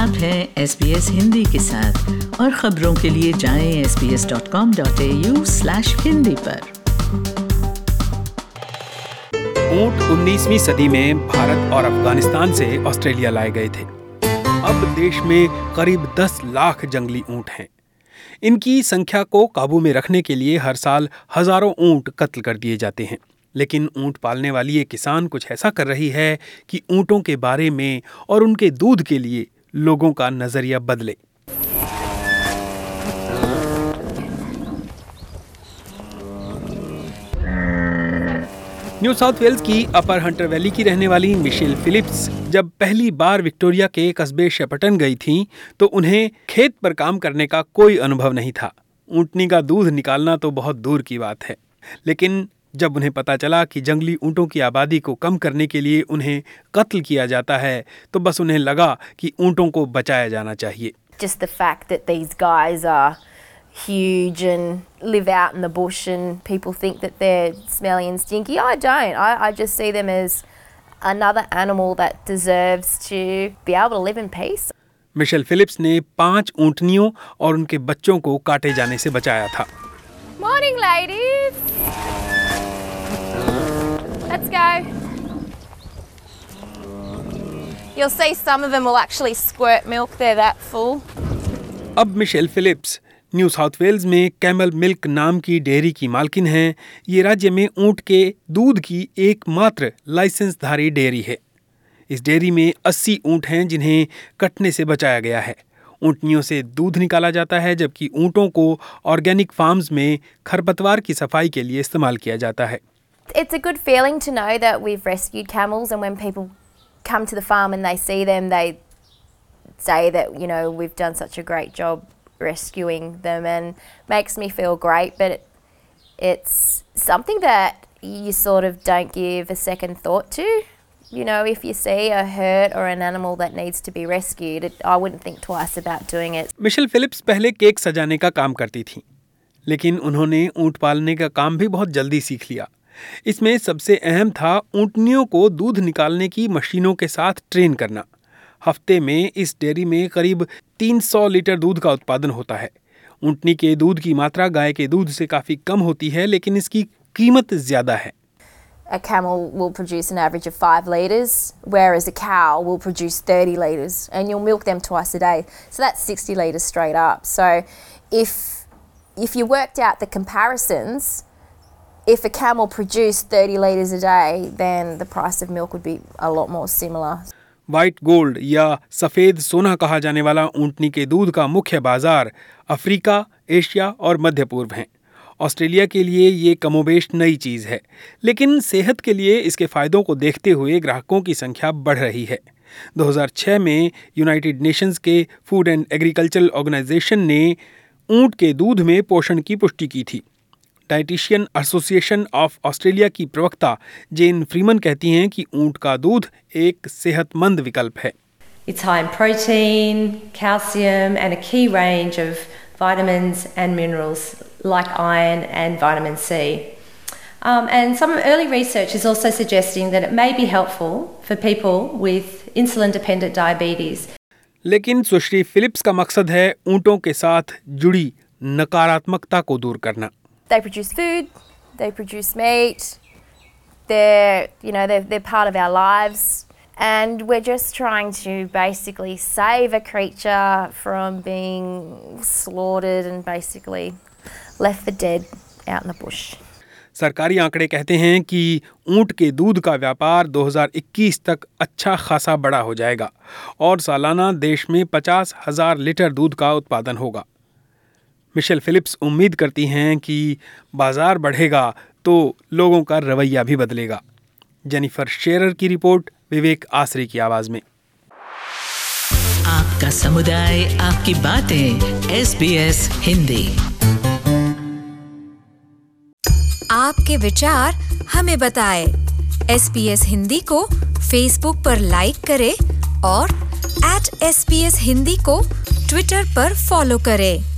आप हैं SBS हिंदी के साथ और खबरों के लिए जाएं sbs.com.au/hindi पर। ऊंट 19वीं सदी में भारत और अफगानिस्तान से ऑस्ट्रेलिया लाए गए थे। अब देश में करीब 10 लाख जंगली ऊंट हैं। इनकी संख्या को काबू में रखने के लिए हर साल हजारों ऊंट कत्ल कर दिए जाते हैं। लेकिन ऊंट पालने वाली ये किसान कुछ ऐसा कर रही है कि ऊंटों के बारे में और उनके दूध के लिए लोगों का नजरिया बदले। न्यू साउथ वेल्स की अपर हंटर वैली की रहने वाली मिशेल फिलिप्स जब पहली बार विक्टोरिया के कस्बे शेपर्टन गई थीं, तो उन्हें खेत पर काम करने का कोई अनुभव नहीं था। ऊंटनी का दूध निकालना तो बहुत दूर की बात है। लेकिन जब उन्हें पता चला कि जंगली ऊंटों की आबादी को कम करने के लिए उन्हें कत्ल किया जाता है, तो बस उन्हें लगा कि ऊंटों को बचाया जाना चाहिए। Just the fact that these guys are huge and live out in the bush and people think that they're smelly and stinky. I don't. I just see them as another animal that deserves to be able to live in peace. Michelle Phillips ने 5 ऊंटनियों और उनके बच्चों को काटे जाने से बचाया था। Morning, ladies. Let's go. You'll see some of them will actually squirt milk. They're that full. अब Michelle Phillips New South Wales में कैमल मिल्क नाम की डेयरी की मालकिन हैं। ये राज्य में ऊंट के दूध की एकमात्र लाइसेंसधारी डेयरी है। इस डेयरी में 80 ऊंट हैं जिन्हें कटने से बचाया गया है। ऊंटनियों से दूध निकाला जाता है, जबकि ऊंटों को ऑर्गेनिक फार्म्स में खरपतवार की सफाई के लिए इस्तेमाल किया जाता है। It's a good feeling to know that we've rescued camels, and when people come to the farm and they see them, they say that, you know, we've done such a great job rescuing them, and makes me feel great. But it's something that you sort of don't give a second thought to. You know, if you see a hurt or an animal that needs to be rescued, I wouldn't think twice about doing it. Michelle Phillips पहले cake सजाने का काम करती थीं, लेकिन उन्होंने ऊंट पालने का काम भी बहुत जल्दी सीख लिया। इसमें सबसे अहम था ऊंटनियों को दूध निकालने की मशीनों के साथ ट्रेन करना। हफ्ते में इस डेयरी में करीब 300 लीटर दूध का उत्पादन होता है। ऊंटनी के दूध की मात्रा गाय के दूध से काफ़ी कम होती है, लेकिन इसकी कीमत ज़्यादा है। A camel will produce an average of 5 litres, whereas a cow will produce 30 litres, and you'll milk them twice a day. So that's 60 litres straight up. So if you worked out the comparisons, if a camel produced 30 litres a day, then the price of milk would be a lot more similar. White gold या सफ़ेद सोना कहा जाने वाला ऊंटनी के दूध का मुख्य बाजार अफ्रीका, एशिया और मध्य पूर्व हैं। ऑस्ट्रेलिया के लिए ये कमोबेश नई चीज़ है, लेकिन सेहत के लिए इसके फ़ायदों को देखते हुए ग्राहकों की संख्या बढ़ रही है। 2006 में यूनाइटेड नेशंस के फूड एंड एग्रीकल्चरल ऑर्गेनाइजेशन ने ऊंट के दूध में पोषण की पुष्टि की थी। डाइटिशियन एसोसिएशन ऑफ ऑस्ट्रेलिया की प्रवक्ता जेन फ्रीमन कहती हैं कि ऊंट का दूध एक सेहतमंद विकल्प है। It's high in protein, calcium and a key range of vitamins and minerals like iron and vitamin C. And some early research is also suggesting that it may be helpful for people with insulin-dependent diabetes. लेकिन सुश्री Philips का मकसद है ऊंटों के साथ जुड़ी नकारात्मकता को दूर करना। They produce food, they produce meat, they're part of our lives, and we're just trying to basically save a creature from being slaughtered and basically left for dead out in the bush. सरकारी आंकड़े कहते हैं कि ऊंट के दूध का व्यापार 2021 तक अच्छा खासा बड़ा हो जाएगा और सालाना देश में 50,000 लीटर दूध का उत्पादन होगा। मिशेल फिलिप्स उम्मीद करती हैं कि बाजार बढ़ेगा तो लोगों का रवैया भी बदलेगा। जेनिफर शेरर की रिपोर्ट, विवेक आसरी की आवाज में। आपका समुदाय, आपकी बातें, SBS हिंदी। आपके विचार हमें बताएं। SBS हिंदी को फेसबुक पर लाइक करें और @SBS हिंदी को ट्विटर पर फॉलो करें।